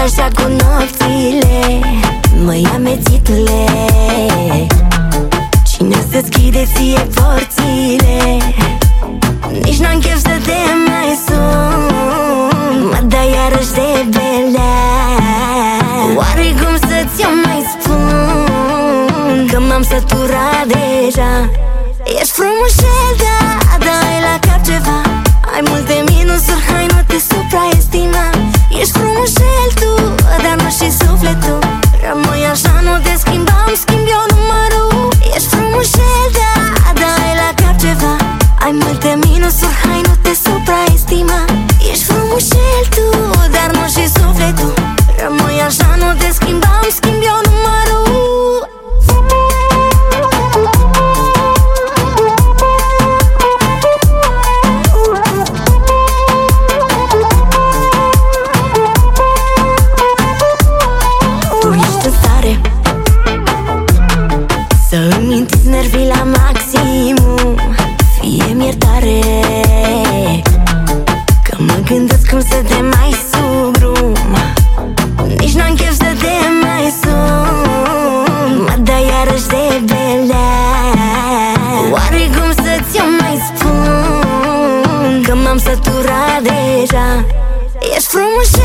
așa cu nopțile. Măi, amețitule, cine să-ți schide ție porțile? Nici n-am chef să te mai sun, mă dai iarăși de belea. Oare cum să ți-o mai spun, că m-am săturat deja. Ești frumușel, da, da, ai la cap ceva. Ai multe minusuri, hai nu te supraestima. Ești frumușel tu, dar nu și sufletul. Rămâi așa, nu te schimbam, schimb eu numărul. Ești frumușel, da, da, ai la cap ceva. Ai multe minusuri, hai nu te supraestima. Ești frumușel tu, dar nu și sufletul. Rămâi așa, nu te schimbam, schimb eu numărul. Să îmi întizi nervii la maximum, fie-mi iertare, că mă gândesc cum să te mai subrum. Nici n-am chef să te mai sun, mă dai iarăși de belea. Oare cum să ți-o mai spun, că m-am săturat deja. Ești frumușel,